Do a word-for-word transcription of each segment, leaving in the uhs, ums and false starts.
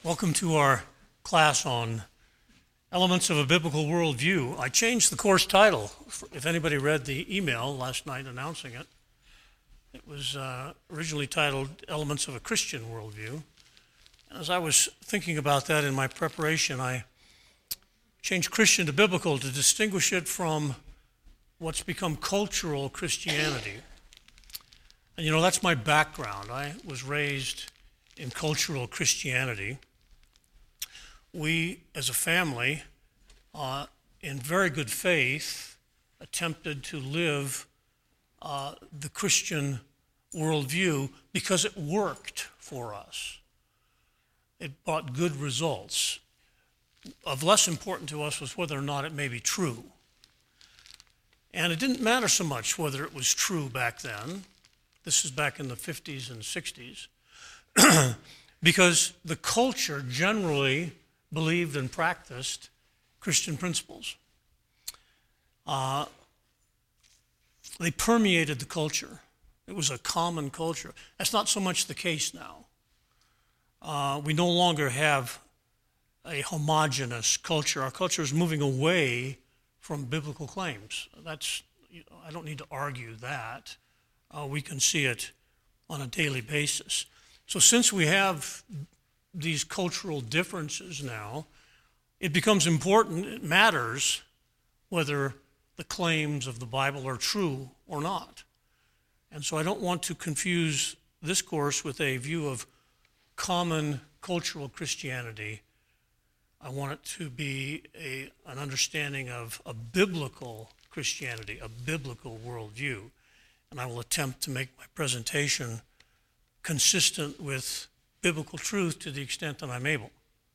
Welcome to our class on Elements of a Biblical Worldview. I changed the course title. If anybody read the email last night announcing it, it was uh, originally titled Elements of a Christian Worldview. And as I was thinking about that in my preparation, I changed Christian to biblical to distinguish it from what's become cultural Christianity. And you know, that's my background. I was raised in cultural Christianity. We, as a family, uh, in very good faith, attempted to live uh, the Christian worldview because it worked for us. It brought good results. Of less important to us was whether or not it may be true. And it didn't matter so much whether it was true back then. This is back in the fifties and sixties. Because the culture generally believed and practiced Christian principles. Uh, they permeated the culture. It was a common culture. That's not so much the case now. Uh, we no longer have a homogeneous culture. Our culture is moving away from biblical claims. That's, you know, I don't need to argue that. Uh, we can see it on a daily basis. So since we have these cultural differences now, it becomes important, it matters whether the claims of the Bible are true or not. And so I don't want to confuse this course with a view of common cultural Christianity. I want it to be a, an understanding of a biblical Christianity, a biblical worldview. And I will attempt to make my presentation consistent with biblical truth to the extent that I'm able.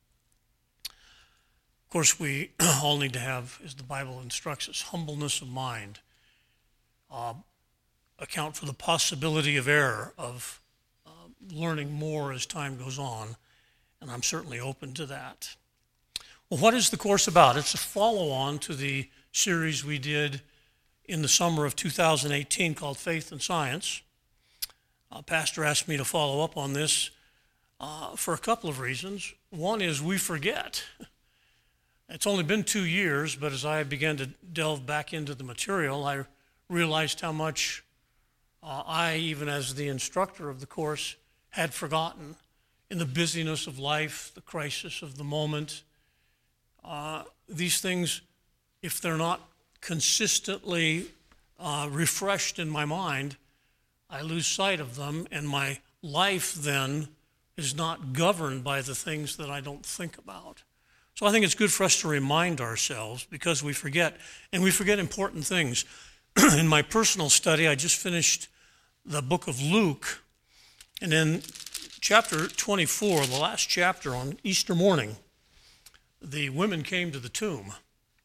Of course, we all need to have, as the Bible instructs us, humbleness of mind, uh, account for the possibility of error, of uh, learning more as time goes on, and I'm certainly open to that. Well, what is the course about? It's a follow-on to the series we did in the summer of two thousand eighteen called Faith and Science. Uh, Pastor asked me to follow up on this uh, for a couple of reasons. One is we forget. It's only been two years, but as I began to delve back into the material, I realized how much uh, I, even as the instructor of the course, had forgotten in the busyness of life, the crisis of the moment. Uh, these things, if they're not consistently uh, refreshed in my mind, I lose sight of them, and my life then is not governed by the things that I don't think about. So I think it's good for us to remind ourselves because we forget, and we forget important things. In my personal study, I just finished the book of Luke, and in chapter twenty-four, the last chapter on Easter morning, the women came to the tomb.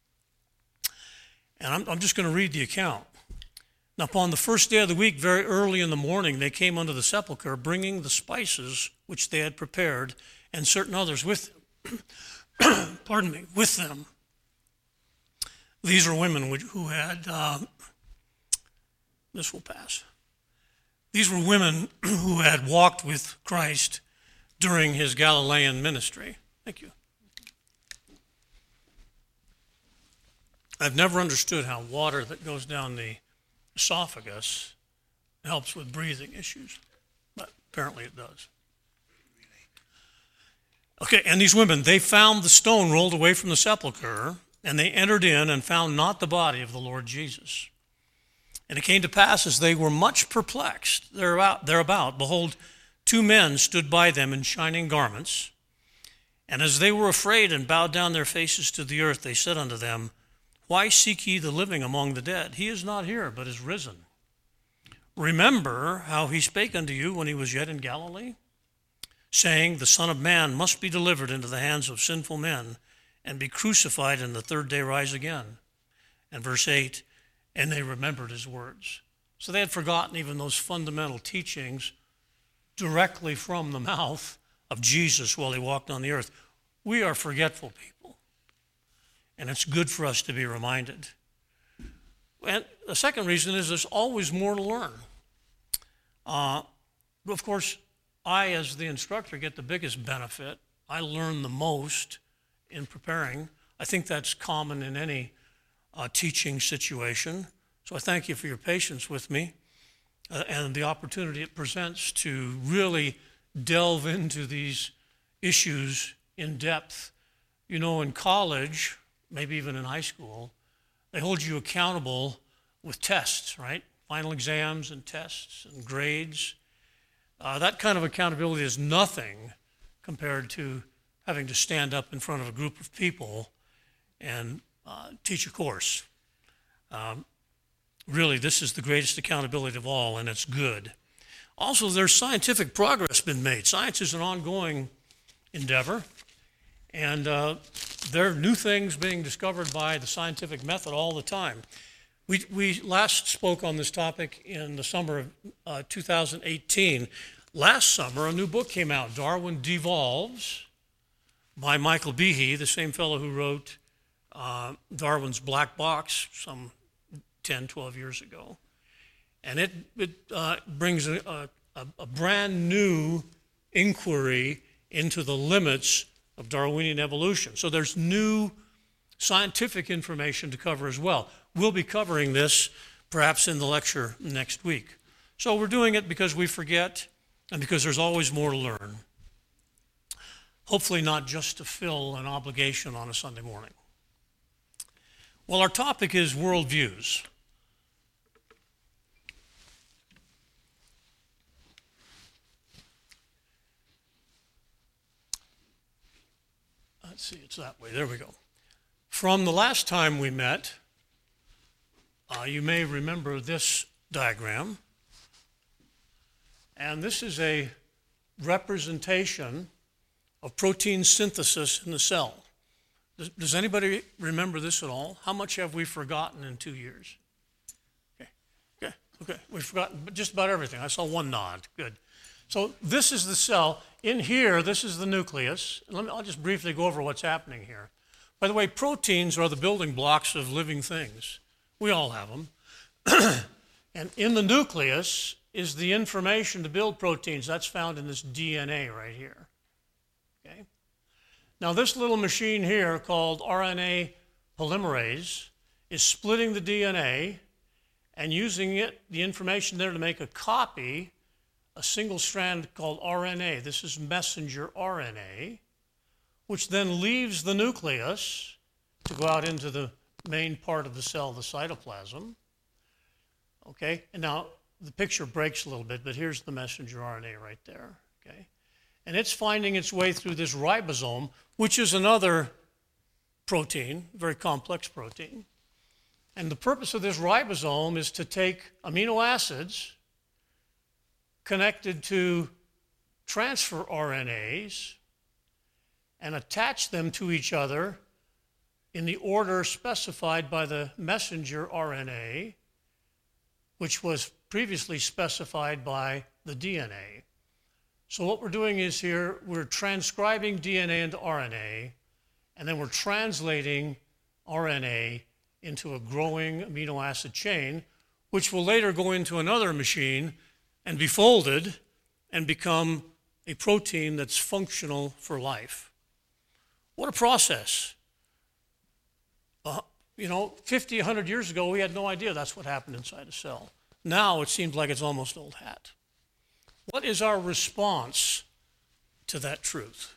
And I'm, I'm just going to read the account. Now, upon the first day of the week, very early in the morning, they came unto the sepulchre, bringing the spices which they had prepared, and certain others with them. Pardon me, with them. These are women who had, uh, this will pass. These were women who had walked with Christ during his Galilean ministry. Thank you. I've never understood how water that goes down the esophagus helps with breathing issues, but apparently it does. Okay, and these women, they found the stone rolled away from the sepulchre, and they entered in and found not the body of the Lord Jesus. And it came to pass as they were much perplexed thereabout, thereabout, behold, two men stood by them in shining garments. And as they were afraid and bowed down their faces to the earth, they said unto them, Why seek ye the living among the dead? He is not here, but is risen. Remember how he spake unto you when he was yet in Galilee, saying, The Son of Man must be delivered into the hands of sinful men, and be crucified, and the third day rise again. And verse eight, and they remembered his words. So they had forgotten even those fundamental teachings directly from the mouth of Jesus while he walked on the earth. We are forgetful people. And it's good for us to be reminded. And the second reason is there's always more to learn. Uh, of course, I, as the instructor, get the biggest benefit I learn the most in preparing. I think that's common in any uh, teaching situation. So I thank you for your patience with me uh, and the opportunity it presents to really delve into these issues in depth. You know, in college, maybe even in high school, they hold you accountable with tests, right? Final exams and tests and grades. Uh, that kind of accountability is nothing compared to having to stand up in front of a group of people and uh, teach a course. Um, really, this is the greatest accountability of all, and it's good. Also, there's scientific progress been made. Science is an ongoing endeavor, and uh, there are new things being discovered by the scientific method all the time. We, we last spoke on this topic in the summer of uh, two thousand eighteen. Last summer, a new book came out, Darwin Devolves, by Michael Behe, the same fellow who wrote uh, Darwin's Black Box some ten, twelve years ago. And it, it uh, brings a, a, a brand new inquiry into the limits of Darwinian evolution. So there's new scientific information to cover as well. We'll be covering this perhaps in the lecture next week. So we're doing it because we forget and because there's always more to learn. Hopefully not just to fill an obligation on a Sunday morning. Well, our topic is worldviews. Let's see, it's that way. There we go. From the last time we met, uh, you may remember this diagram. And this is a representation of protein synthesis in the cell. Does, does anybody remember this at all? How much have we forgotten in two years? Okay, okay, okay. We've forgotten just about everything. I saw one nod. Good. So this is the cell. In here, this is the nucleus. Let me, I'll just briefly go over what's happening here. By the way, proteins are the building blocks of living things. We all have them. And in the nucleus is the information to build proteins. That's found in this D N A right here. Okay? Now this little machine here called R N A polymerase is splitting the D N A and using it, the information there to make a copy, a single strand called R N A. This is messenger R N A, which then leaves the nucleus to go out into the main part of the cell, the cytoplasm. Okay, and now the picture breaks a little bit, but here's the messenger R N A right there. Okay, and it's finding its way through this ribosome, which is another protein, very complex protein. And the purpose of this ribosome is to take amino acids connected to transfer R N As and attach them to each other in the order specified by the messenger R N A, which was previously specified by the D N A. So what we're doing is here, we're transcribing D N A into R N A, and then we're translating R N A into a growing amino acid chain, which will later go into another machine and be folded and become a protein that's functional for life. What a process. Uh, you know, fifty, a hundred years ago, we had no idea that's what happened inside a cell. Now it seems like it's almost old hat. What is our response to that truth?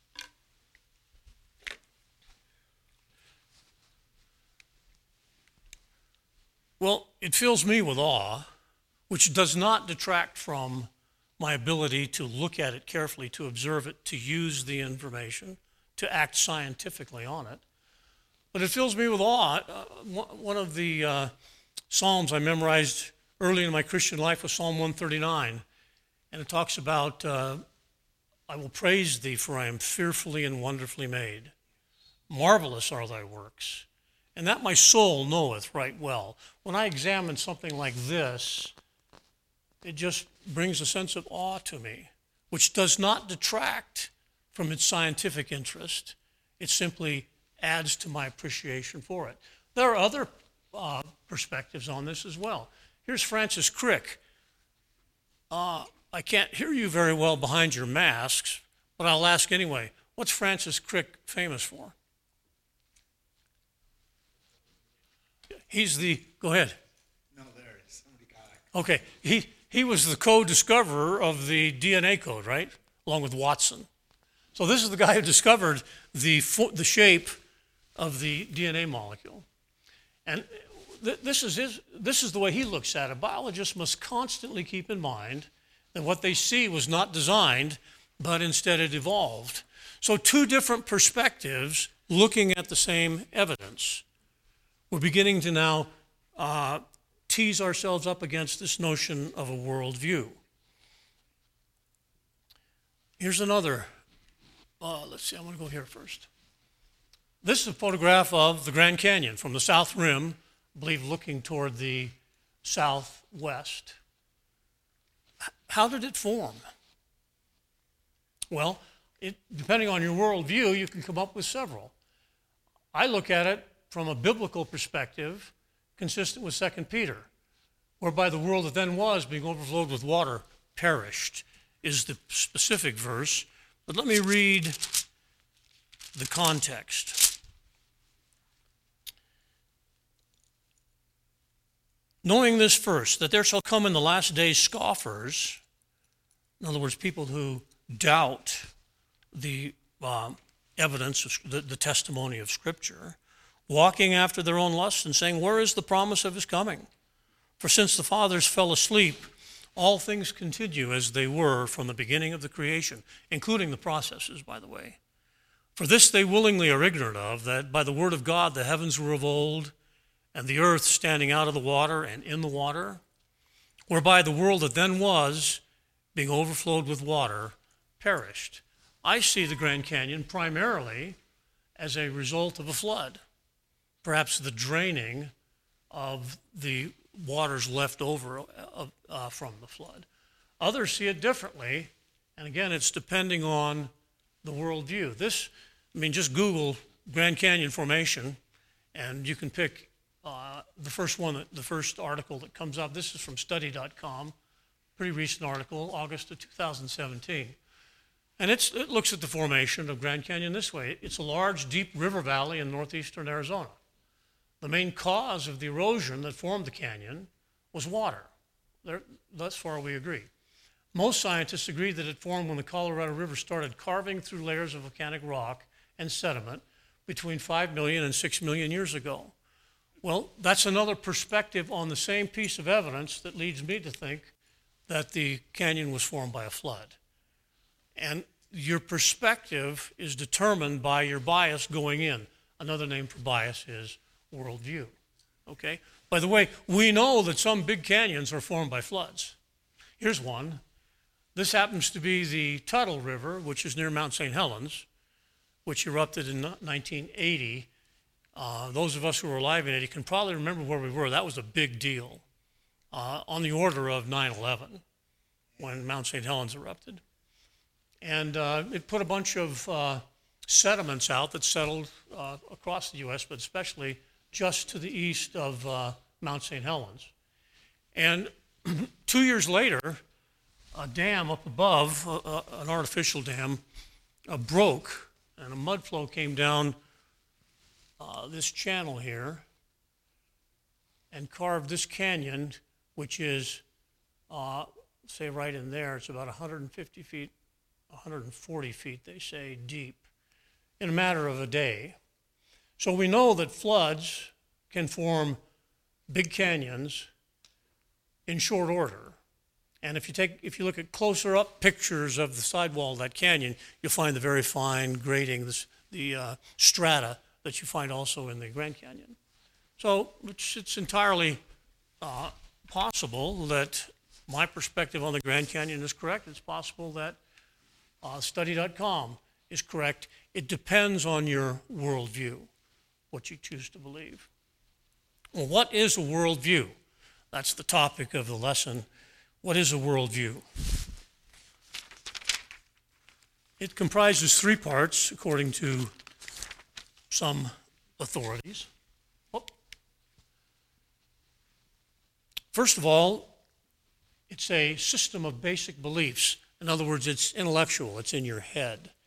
Well, it fills me with awe, which does not detract from my ability to look at it carefully, to observe it, to use the information, to act scientifically on it. But it fills me with awe. Uh, one of the uh, Psalms I memorized early in my Christian life was Psalm one thirty-nine. And it talks about, uh, I will praise thee, for I am fearfully and wonderfully made. Marvelous are thy works. And that my soul knoweth right well. When I examine something like this, it just brings a sense of awe to me, which does not detract from its scientific interest. It simply adds to my appreciation for it. There are other uh, perspectives on this as well. Here's Francis Crick. Uh, I can't hear you very well behind your masks, but I'll ask anyway. What's Francis Crick famous for? He's the, go ahead. No, there it is. Somebody got it. Okay, he, he was the co-discoverer of the D N A code, right? Along with Watson. So this is the guy who discovered the, the shape of the D N A molecule. And th- this is his, this is the way he looks at it. Biologists must constantly keep in mind that what they see was not designed, but instead it evolved. So two different perspectives looking at the same evidence. We're beginning to now uh, tease ourselves up against this notion of a worldview. Here's another, uh, let's see, I'm going to go here first. This is a photograph of the Grand Canyon from the south rim, I believe looking toward the southwest. How did it form? Well, it, depending on your worldview, you can come up with several. I look at it from a biblical perspective, consistent with Second Peter, whereby the world that then was, being overflowed with water, perished, is the specific verse. But let me read the context. Knowing this first, that there shall come in the last days scoffers, in other words, people who doubt the uh, evidence, of the, the testimony of Scripture, walking after their own lusts and saying, where is the promise of his coming? For since the fathers fell asleep, all things continue as they were from the beginning of the creation, including the processes, by the way. For this they willingly are ignorant of, that by the word of God the heavens were of old, and the earth standing out of the water and in the water, whereby the world that then was, being overflowed with water, perished. I see the Grand Canyon primarily as a result of a flood, perhaps the draining of the waters left over uh, uh, from the flood. Others see it differently, and again, it's depending on the worldview. This, I mean, just Google Grand Canyon Formation, and you can pick uh, the first one, that, the first article that comes up. This is from study dot com, pretty recent article, August of two thousand seventeen. And it's, it looks at the formation of Grand Canyon this way. It's a large, deep river valley in northeastern Arizona. The main cause of the erosion that formed the canyon was water. There, thus far we agree. Most scientists agree that it formed when the Colorado River started carving through layers of volcanic rock and sediment between five million and six million years ago. Well, that's another perspective on the same piece of evidence that leads me to think that the canyon was formed by a flood. And your perspective is determined by your bias going in. Another name for bias is worldview. Okay? By the way, we know that some big canyons are formed by floods. Here's one. This happens to be the Tuttle River, which is near Mount Saint Helens, which erupted in nineteen eighty. Uh, those of us who were alive in eighty can probably remember where we were. That was a big deal, uh, on the order of nine eleven, when Mount Saint Helens erupted. And uh, it put a bunch of uh, sediments out that settled uh, across the U S, but especially just to the east of uh, Mount Saint Helens. And two years later, a dam up above, uh, uh, an artificial dam, uh, broke, and a mud flow came down uh, this channel here and carved this canyon, which is, uh, say right in there, it's about one hundred fifty feet, one hundred forty feet, they say, deep, in a matter of a day. So we know that floods can form big canyons in short order. And if you take, if you look at closer up pictures of the sidewall of that canyon, you'll find the very fine grading, this, the uh, strata that you find also in the Grand Canyon. So it's, it's entirely uh, possible that my perspective on the Grand Canyon is correct. It's possible that uh, study dot com is correct. It depends on your worldview, what you choose to believe. Well, what is a worldview? That's the topic of the lesson. What is a worldview? It comprises three parts, according to some authorities. Oh. First of all, it's a system of basic beliefs. In other words, it's intellectual, it's in your head.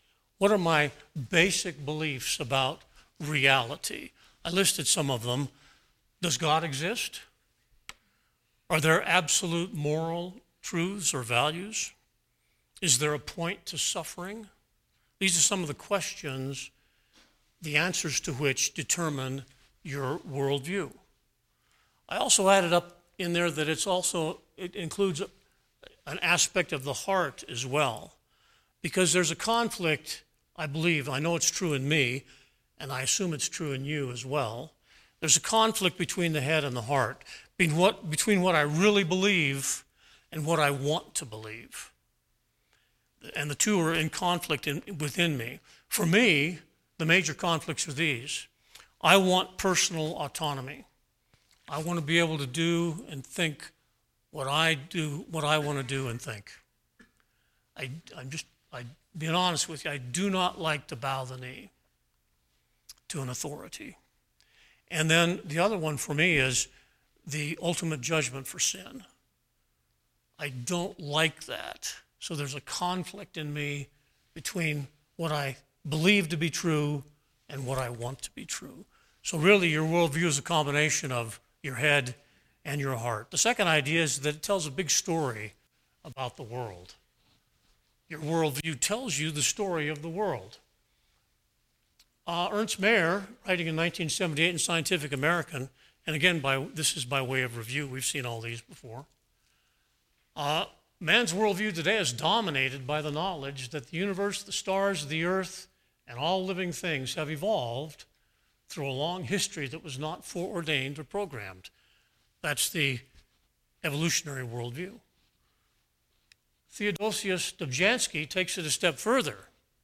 What are my basic beliefs about reality? I listed some of them. Does God exist? Are there absolute moral truths or values? Is there a point to suffering? These are some of the questions, the answers to which determine your worldview. I also added up in there that it's also, it includes an aspect of the heart as well, because there's a conflict, I believe, I know it's true in me, and I assume it's true in you as well. There's a conflict between the head and the heart, between what, between what I really believe and what I want to believe. And the two are in conflict in, within me. For me, the major conflicts are these. I want personal autonomy. I want to be able to do and think what I do, what I want to do and think. I, I'm just, I, being honest with you, I do not like to bow the knee to an authority. And then the other one for me is the ultimate judgment for sin. I don't like that. So there's a conflict in me between what I believe to be true and what I want to be true. So really your worldview is a combination of your head and your heart. The second idea is that it tells a big story about the world. Your worldview tells you the story of the world. Uh, Ernst Mayr, writing in nineteen seventy-eight in Scientific American, and again, by this is by way of review, we've seen all these before. Uh, man's worldview today is dominated by the knowledge that the universe, the stars, the earth, and all living things have evolved through a long history that was not foreordained or programmed. That's the evolutionary worldview. Theodosius Dobzhansky takes it a step further.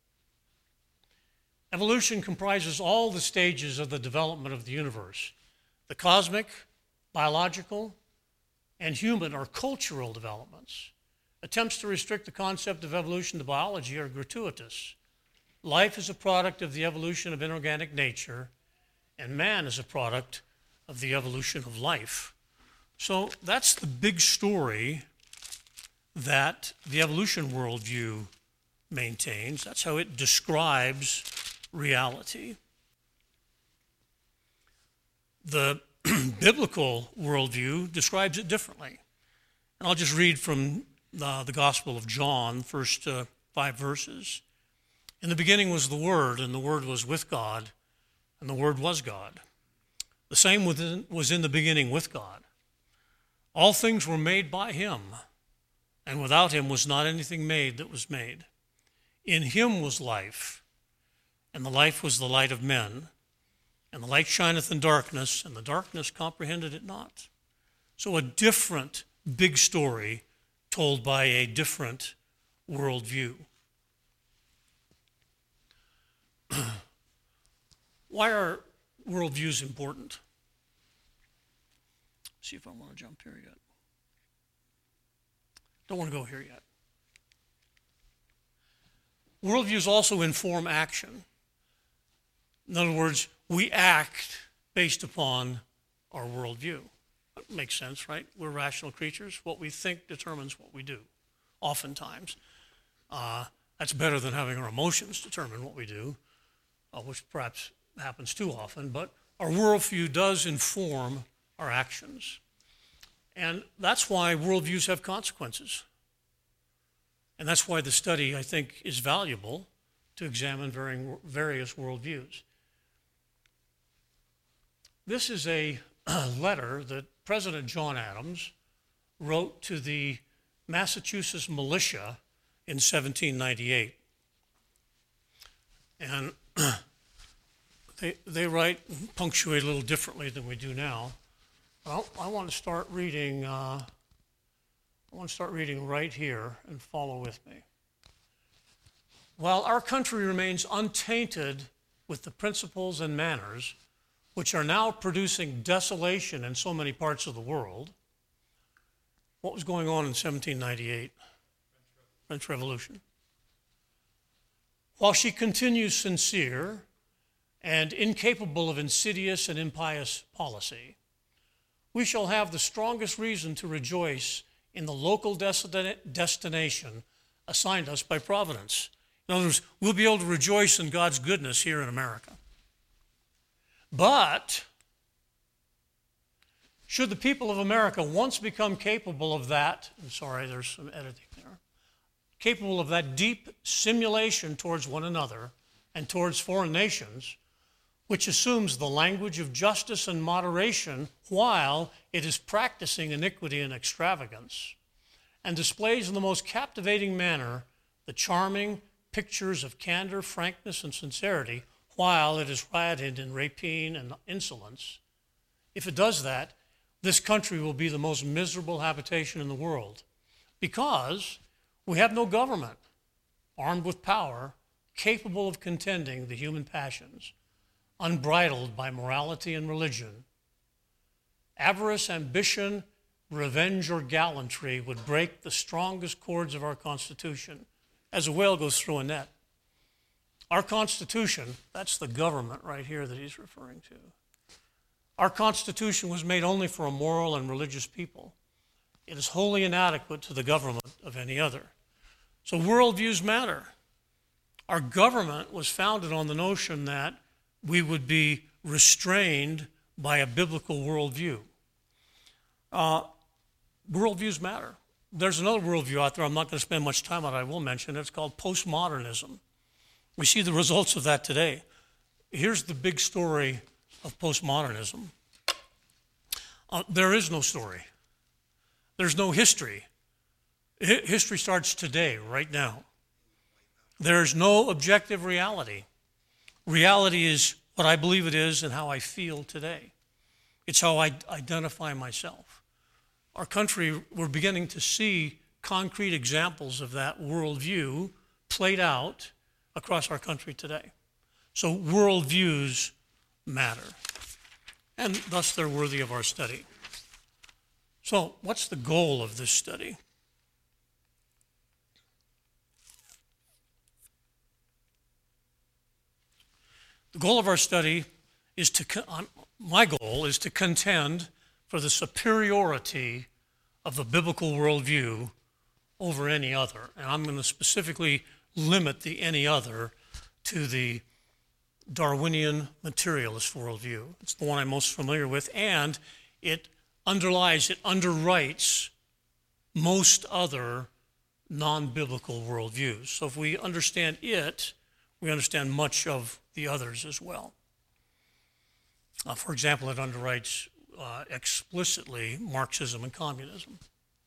Evolution comprises all the stages of the development of the universe. The cosmic, biological, and human or cultural developments. Attempts to restrict the concept of evolution to biology are gratuitous. Life is a product of the evolution of inorganic nature, and man is a product of the evolution of life. So that's the big story that the evolution worldview maintains. That's how it describes reality. The biblical worldview describes it differently. And I'll just read from the, the Gospel of John, first uh, five verses. In the beginning was the Word, and the Word was with God, and the Word was God. The same within, was in the beginning with God. All things were made by him, and without him was not anything made that was made. In him was life, and the life was the light of men. And the light shineth in darkness, and the darkness comprehended it not. So a different big story told by a different worldview. Why are worldviews important? See if I want to jump here yet. Don't want to go here yet. Worldviews also inform action. In other words, we act based upon our worldview. That makes sense, right? We're rational creatures. What we think determines what we do, oftentimes. Uh, that's better than having our emotions determine what we do, uh, which perhaps happens too often, but our worldview does inform our actions. And that's why worldviews have consequences. And that's why the study, I think, is valuable to examine varying, various worldviews. This is a letter that President John Adams wrote to the Massachusetts militia in seventeen ninety-eight. And they, they write, punctuate a little differently than we do now. Well, I want to start reading, uh, I want to start reading right here and follow with me. While our country remains untainted with the principles and manners which are now producing desolation in so many parts of the world. What was going on in seventeen ninety-eight? French Revolution. While she continues sincere and incapable of insidious and impious policy, we shall have the strongest reason to rejoice in the local destination assigned us by Providence, In other words, we'll be able to rejoice in God's goodness here in America. But should the people of America once become capable of that, I'm sorry, there's some editing there, capable of that deep simulation towards one another and towards foreign nations, which assumes the language of justice and moderation while it is practicing iniquity and extravagance, and displays in the most captivating manner the charming pictures of candor, frankness, and sincerity, while it is rioted in rapine and insolence, if it does that, this country will be the most miserable habitation in the world, because we have no government armed with power capable of contending the human passions, unbridled by morality and religion. Avarice, ambition, revenge, or gallantry would break the strongest cords of our Constitution as a whale goes through a net. Our Constitution, that's the government right here that he's referring to. Our Constitution was made only for a moral and religious people. It is wholly inadequate to the government of any other. So worldviews matter. Our government was founded on the notion that we would be restrained by a biblical worldview. Uh, worldviews matter. There's another worldview out there I'm not going to spend much time on. I will mention it. It's called postmodernism. We see the results of that today. Here's the big story of postmodernism. Uh, there is no story. There's no history. Hi- history starts today, right now. There's no objective reality. Reality is what I believe it is and how I feel today. It's how I identify myself. Our country, we're beginning to see concrete examples of that worldview played out across our country today. So worldviews matter, and thus they're worthy of our study. So what's the goal of this study? The goal of our study is to, my goal is to contend for the superiority of the biblical worldview over any other. And I'm going to specifically limit the any other to the Darwinian materialist worldview. It's the one I'm most familiar with, and it underlies, it underwrites most other non-biblical worldviews. So if we understand it, we understand much of the others as well. Uh, for example, it underwrites uh, explicitly Marxism and communism.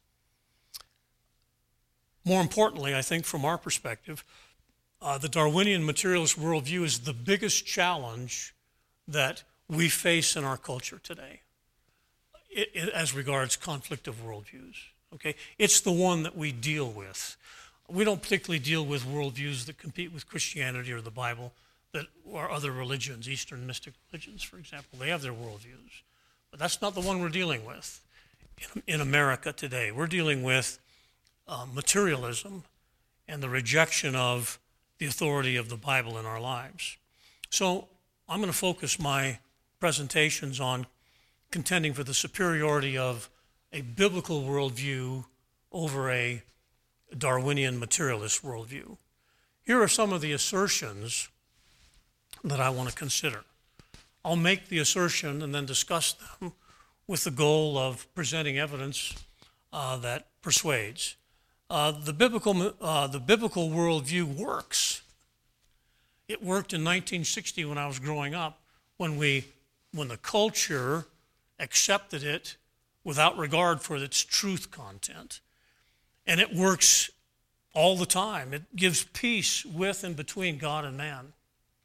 More importantly, I think from our perspective, uh, the Darwinian materialist worldview is the biggest challenge that we face in our culture today it, it, as regards conflict of worldviews. Okay, it's the one that we deal with. We don't particularly deal with worldviews that compete with Christianity or the Bible, that are other religions, Eastern mystic religions, for example. They have their worldviews. But that's not the one we're dealing with in, in America today. We're dealing with uh, materialism and the rejection of the authority of the Bible in our lives. So I'm going to focus my presentations on contending for the superiority of a biblical worldview over a Darwinian materialist worldview. Here are some of the assertions that I want to consider. I'll make the assertion and then discuss them with the goal of presenting evidence uh, that persuades. Uh, the biblical uh, the biblical worldview works. It worked in nineteen sixty when I was growing up, when we when the culture accepted it without regard for its truth content. And it works all the time. It gives peace with and between God and man.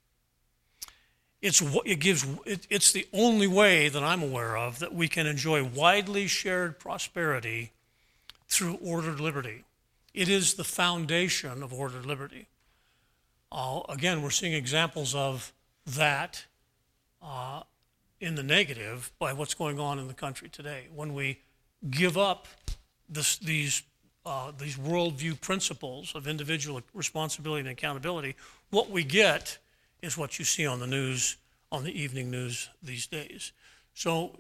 It's, it gives, it, it's the only way that I'm aware of that we can enjoy widely shared prosperity through ordered liberty. It is the foundation of ordered liberty. Uh, again, we're seeing examples of that uh, in the negative by what's going on in the country today. When we give up this, these, uh, these worldview principles of individual responsibility and accountability, what we get is what you see on the news, on the evening news these days. So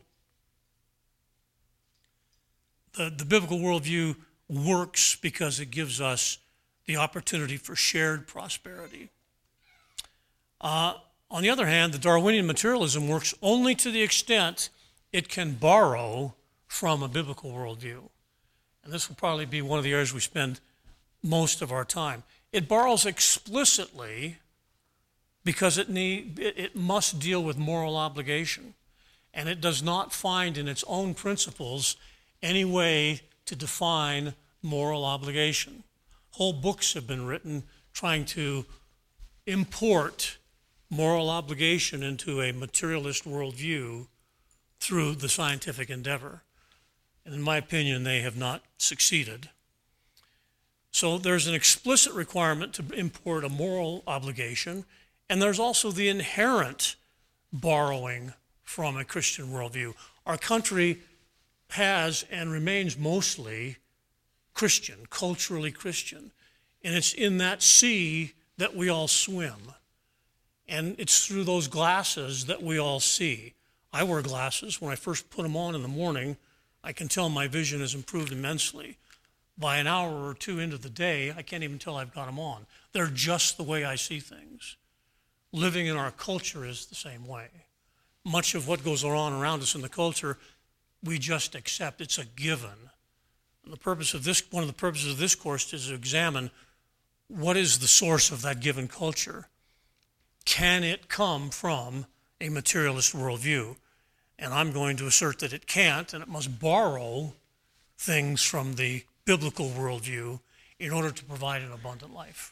the, the biblical worldview works because it gives us the opportunity for shared prosperity. Uh, on the other hand, the Darwinian materialism works only to the extent it can borrow from a biblical worldview. And this will probably be one of the areas we spend most of our time. It borrows explicitly because it, need, it, it must deal with moral obligation. And it does not find in its own principles any way to define moral obligation. Whole books have been written trying to import moral obligation into a materialist worldview through the scientific endeavor. And in my opinion, they have not succeeded. So there's an explicit requirement to import a moral obligation, and there's also the inherent borrowing from a Christian worldview. Our country has and remains mostly Christian, culturally Christian. And it's in that sea that we all swim. And it's through those glasses that we all see. I wear glasses. When I first put them on in the morning, I can tell my vision has improved immensely. By an hour or two into the day, I can't even tell I've got them on. They're just the way I see things. Living in our culture is the same way. Much of what goes on around us in the culture, we just accept. It's a given. And the purpose of this, one of the purposes of this course is to examine what is the source of that given culture. Can it come from a materialist worldview? And I'm going to assert that it can't, and it must borrow things from the biblical worldview in order to provide an abundant life.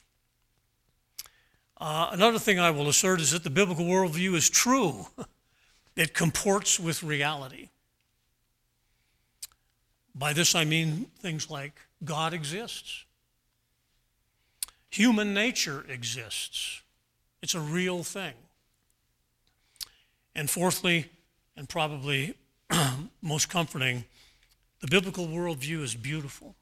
Uh, another thing I will assert is that the biblical worldview is true. It comports with reality. By this I mean things like God exists. Human nature exists. It's a real thing. And fourthly, and probably most comforting, the biblical worldview is beautiful.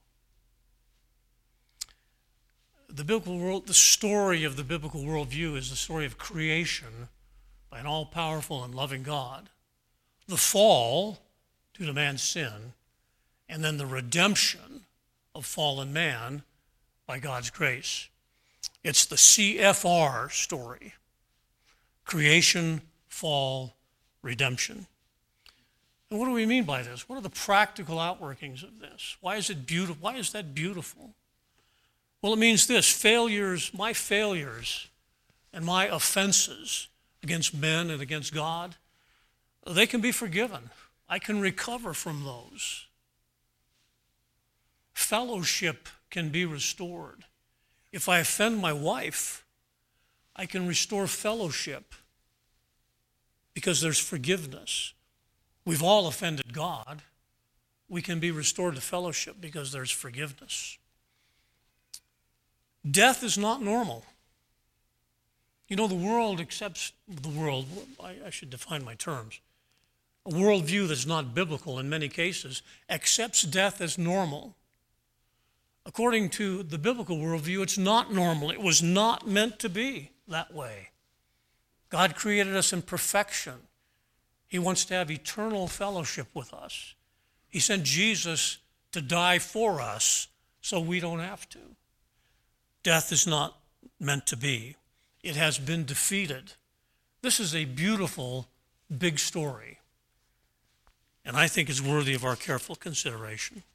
The biblical world, the story of the biblical worldview is the story of creation by an all-powerful and loving God, the fall due to man's sin, and then the redemption of fallen man by God's grace. It's the C F R story: creation, fall, redemption. And what do we mean by this? What are the practical outworkings of this? Why is it beautiful? Why is that beautiful? Well, it means this: failures, my failures and my offenses against men and against God, they can be forgiven. I can recover from those. Fellowship can be restored. If I offend my wife, I can restore fellowship because there's forgiveness. We've all offended God. We can be restored to fellowship because there's forgiveness. Death is not normal. You know, the world accepts, the world, I, I should define my terms. A worldview that's not biblical in many cases accepts death as normal. According to the biblical worldview, it's not normal. It was not meant to be that way. God created us in perfection. He wants to have eternal fellowship with us. He sent Jesus to die for us so we don't have to. Death is not meant to be. It has been defeated. This is a beautiful, big story, and I think is worthy of our careful consideration.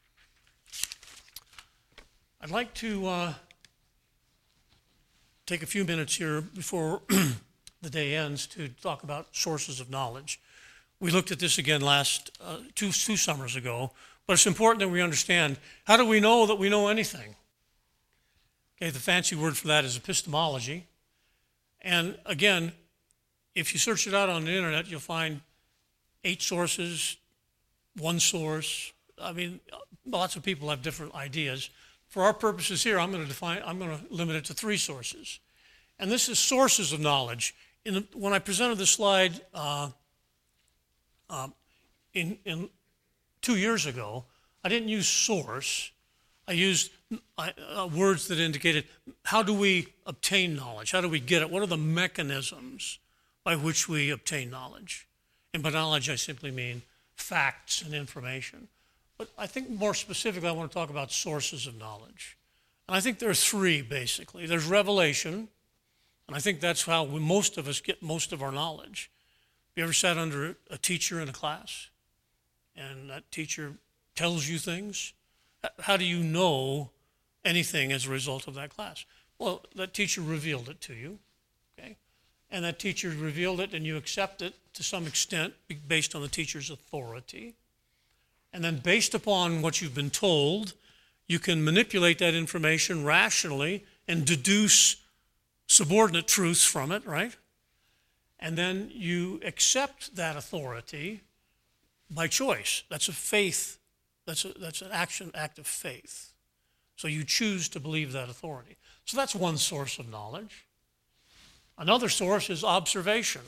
I'd like to uh, take a few minutes here before the day ends to talk about sources of knowledge. We looked at this again last uh, two, two summers ago, but it's important that we understand, how do we know that we know anything? Okay, the fancy word for that is epistemology. And again, if you search it out on the internet, you'll find eight sources, one source. I mean, lots of people have different ideas. For our purposes here, I'm going to define, I'm going to limit it to three sources. And this is sources of knowledge. In the, when I presented this slide uh, uh, in, in two years ago, I didn't use source. I used uh, words that indicated how do we obtain knowledge? How do we get it? What are the mechanisms by which we obtain knowledge? And by knowledge, I simply mean facts and information. But I think more specifically, I want to talk about sources of knowledge. And I think there are three, basically. There's revelation, and I think that's how we, most of us get most of our knowledge. You ever sat under a teacher in a class, and that teacher tells you things? How do you know anything as a result of that class? Well, that teacher revealed it to you, okay? And that teacher revealed it, and you accept it to some extent based on the teacher's authority. And then based upon what you've been told, you can manipulate that information rationally and deduce subordinate truths from it, right? And then you accept that authority by choice. That's a faith. That's a, that's an action, act of faith. So you choose to believe that authority. So that's one source of knowledge. Another source is observation.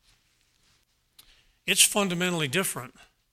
It's fundamentally different.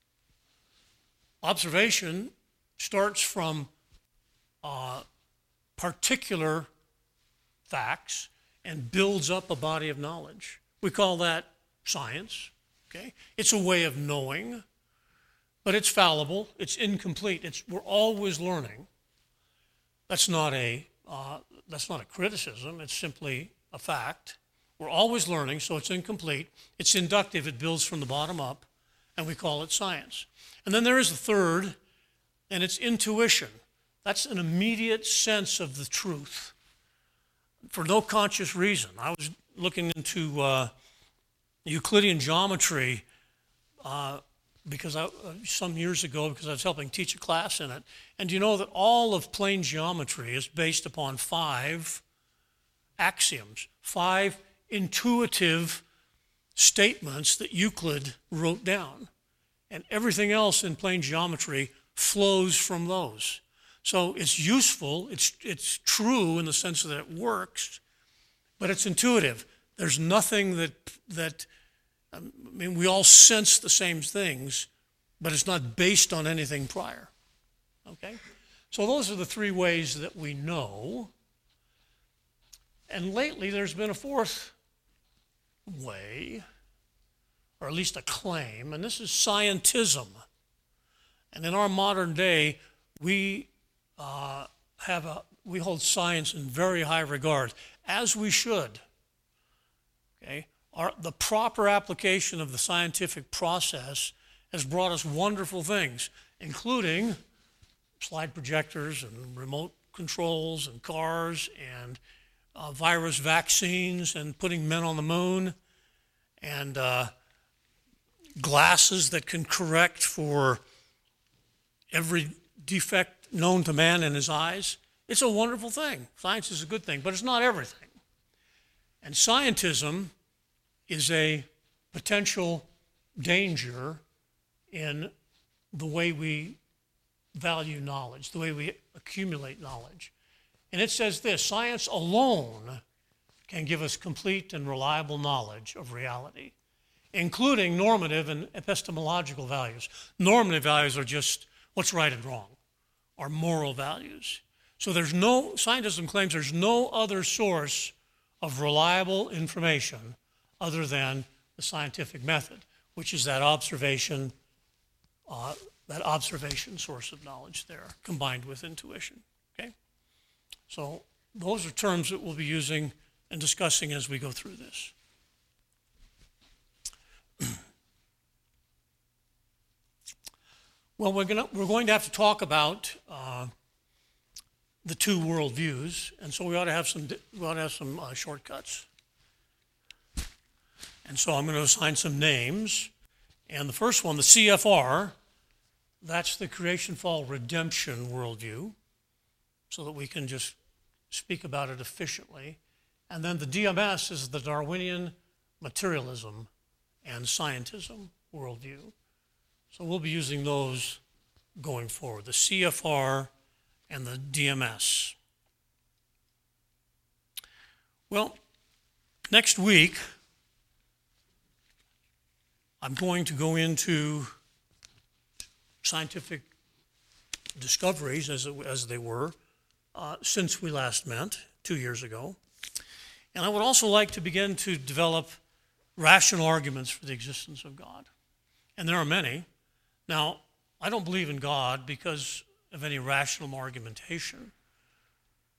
Observation starts from uh, particular facts and builds up a body of knowledge. We call that science, okay? It's a way of knowing, but it's fallible, it's incomplete, it's, we're always learning. That's not a, uh, that's not a criticism, it's simply a fact. We're always learning, so it's incomplete. It's inductive, it builds from the bottom up, and we call it science. And then there is a third, and it's intuition. That's an immediate sense of the truth for no conscious reason. I was looking into uh, Euclidean geometry uh, because I, uh, some years ago because I was helping teach a class in it. And you know that all of plane geometry is based upon five axioms, five intuitive statements that Euclid wrote down. And everything else in plane geometry flows from those. So it's useful, it's, it's true in the sense that it works, but it's intuitive. There's nothing that, that um, I mean, we all sense the same things, but it's not based on anything prior, okay? So those are the three ways that we know. And lately there's been a fourth way, or at least a claim, and this is scientism. And in our modern day, we uh, have a we hold science in very high regard, as we should. Okay, our, the proper application of the scientific process has brought us wonderful things, including slide projectors and remote controls and cars and uh, virus vaccines and putting men on the moon and uh, glasses that can correct for every defect known to man in his eyes. It's a wonderful thing. Science is a good thing, but it's not everything. And scientism is a potential danger in the way we value knowledge, the way we accumulate knowledge. And it says this: science alone can give us complete and reliable knowledge of reality, including normative and epistemological values. Normative values are just what's right and wrong, are moral values. So there's no, scientism claims there's no other source of reliable information other than the scientific method, which is that observation, uh, that observation source of knowledge there, combined with intuition, okay? So those are terms that we'll be using and discussing as we go through this. Well, we're, gonna, we're going to have to talk about uh, the two worldviews, and so we ought to have some, we ought to have some uh, shortcuts. And so I'm going to assign some names. And the first one, the C F R, that's the creation, fall, redemption worldview, so that we can just speak about it efficiently. And then the D M S is the Darwinian materialism and scientism worldview. So we'll be using those going forward, the C F R and the D M S. Well, next week, I'm going to go into scientific discoveries, as, it, as they were, uh, since we last met two years ago. And I would also like to begin to develop rational arguments for the existence of God. And there are many. Now, I don't believe in God because of any rational argumentation.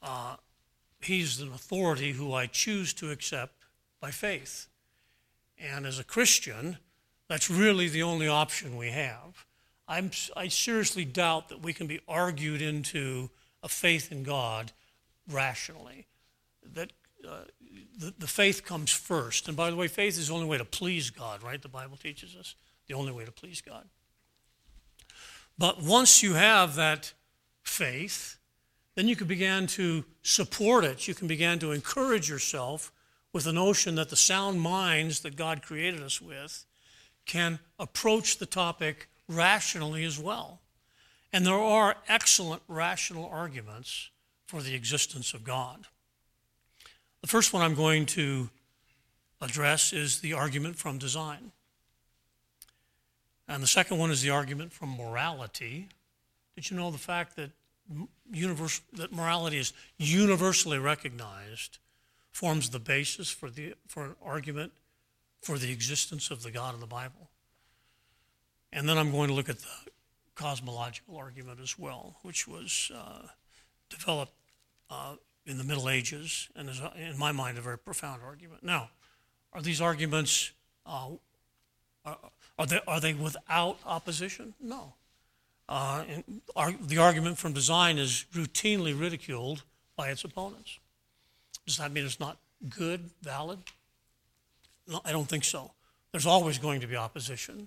uh, he's an authority who I choose to accept by faith. And as a Christian, that's really the only option we have. I'm, I seriously doubt that we can be argued into a faith in God rationally. That uh, the, the faith comes first. And by the way, faith is the only way to please God, right? The Bible teaches us the only way to please God. But once you have that faith, then you can begin to support it. You can begin to encourage yourself with the notion that the sound minds that God created us with can approach the topic rationally as well. And there are excellent rational arguments for the existence of God. The first one I'm going to address is the argument from design. And the second one is the argument from morality. Did you know the fact that universe, that morality is universally recognized forms the basis for the for an argument for the existence of the God of the Bible? And then I'm going to look at the cosmological argument as well, which was uh, developed uh, in the Middle Ages and is, in my mind, a very profound argument. Now, are these arguments, uh, are, are, they, are they without opposition? No. Uh, and ar- the argument from design is routinely ridiculed by its opponents. Does that mean it's not good, valid? No, I don't think so. There's always going to be opposition.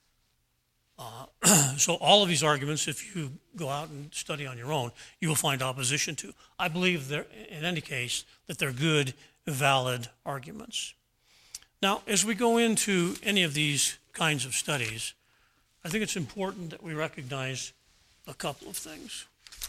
Uh, so all of these arguments, if you go out and study on your own, you will find opposition to. I believe, they're, in any case, that they're good, valid arguments. Now, as we go into any of these kinds of studies, I think it's important that we recognize a couple of things.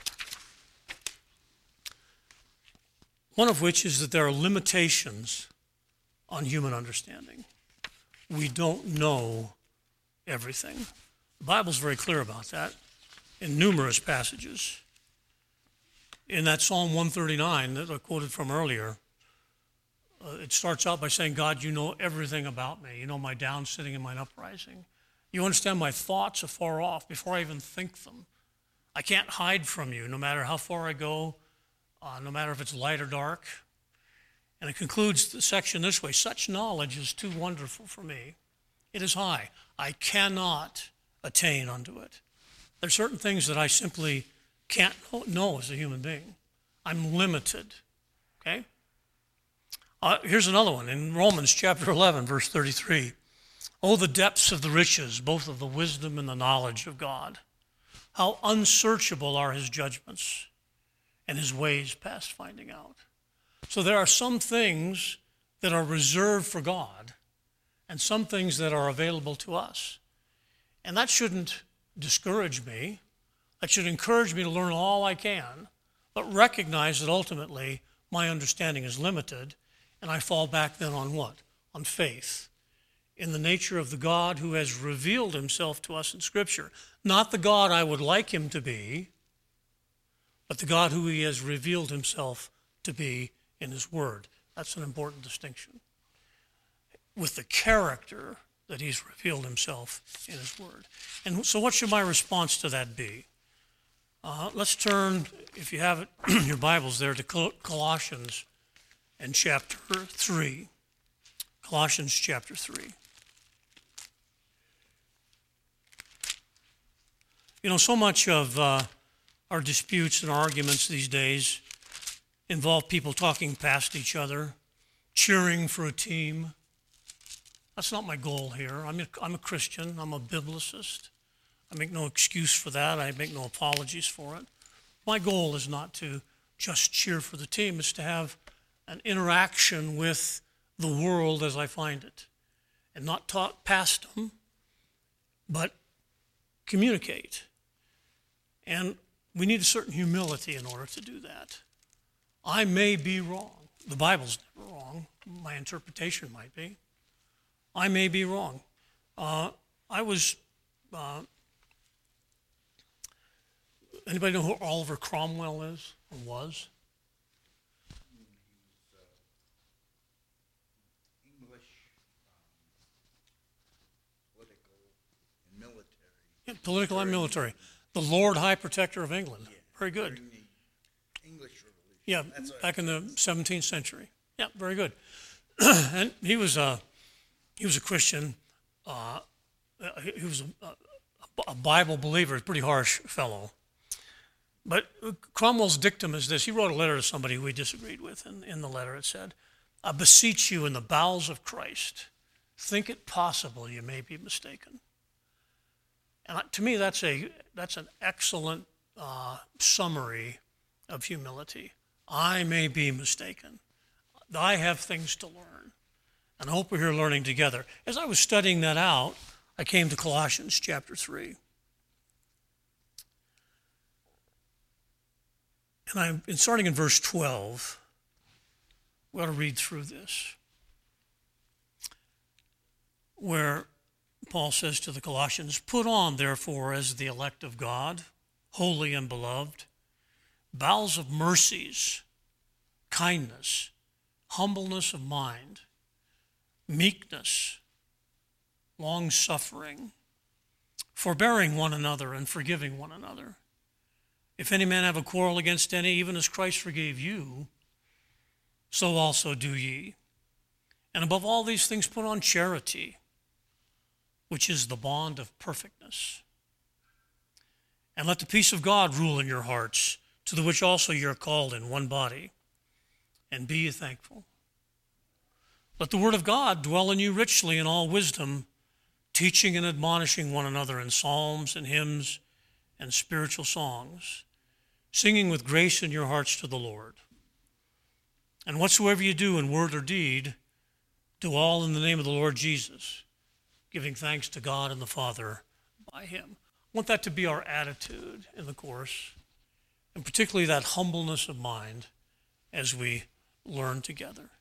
One of which is that there are limitations on human understanding. We don't know everything. The Bible's very clear about that in numerous passages. In that Psalm one thirty-nine that I quoted from earlier, uh, it starts out by saying, God, you know everything about me. You know my down sitting and mine uprising. You understand my thoughts afar off before I even think them. I can't hide from you no matter how far I go, uh, no matter if it's light or dark. And it concludes the section this way: such knowledge is too wonderful for me. It is high. I cannot attain unto it. There are certain things that I simply can't know as a human being. I'm limited, okay? Uh, here's another one in Romans chapter eleven, verse thirty-three. Oh, the depths of the riches, both of the wisdom and the knowledge of God. How unsearchable are his judgments and his ways past finding out. So there are some things that are reserved for God and some things that are available to us. And that shouldn't discourage me. That should encourage me to learn all I can, but recognize that ultimately my understanding is limited, and I fall back then on what? On faith in the nature of the God who has revealed himself to us in Scripture. Not the God I would like him to be, but the God who he has revealed himself to be in his Word. That's an important distinction. With the character that he's revealed himself in his Word. And so what should my response to that be? Uh, let's turn, if you have it, your Bibles there, to Col- Colossians and chapter three. Colossians chapter three. You know, so much of uh, our disputes and arguments these days involve people talking past each other, cheering for a team. That's not my goal here. I'm a, I'm a Christian. I'm a biblicist. I make no excuse for that. I make no apologies for it. My goal is not to just cheer for the team. It's to have an interaction with the world as I find it, and not talk past them, but communicate. And we need a certain humility in order to do that. I may be wrong. The Bible's never wrong. My interpretation might be. I may be wrong. Uh, I was, uh, anybody know who Oliver Cromwell is or was? English, um, political and military. Yeah, political and military. The Lord High Protector of England. Yeah, Very good. during the English Revolution. Yeah, That's right. back in the seventeenth century. Yeah, very good. And he was a he was a Christian. Uh, he he was a, a Bible believer, a pretty harsh fellow. But Cromwell's dictum is this. He wrote a letter to somebody who he disagreed with, and in the letter it said, "I beseech you in the bowels of Christ, think it possible you may be mistaken." And to me, that's a that's an excellent uh, summary of humility. I may be mistaken. I have things to learn. And I hope we're here learning together. As I was studying that out, I came to Colossians chapter three. And I'm and starting in verse twelve. We ought to read through this, where Paul says to the Colossians, "Put on, therefore, as the elect of God, holy and beloved, bowels of mercies, kindness, humbleness of mind, meekness, long-suffering, forbearing one another and forgiving one another. If any man have a quarrel against any, even as Christ forgave you, so also do ye. And above all these things put on charity, which is the bond of perfectness. And let the peace of God rule in your hearts, to the which also ye are called in one body, and be ye thankful. Let the word of God dwell in you richly in all wisdom, teaching and admonishing one another in psalms and hymns and spiritual songs, singing with grace in your hearts to the Lord. And whatsoever you do in word or deed, do all in the name of the Lord Jesus, giving thanks to God and the Father by him." I want that to be our attitude in the course, and particularly that humbleness of mind as we learn together.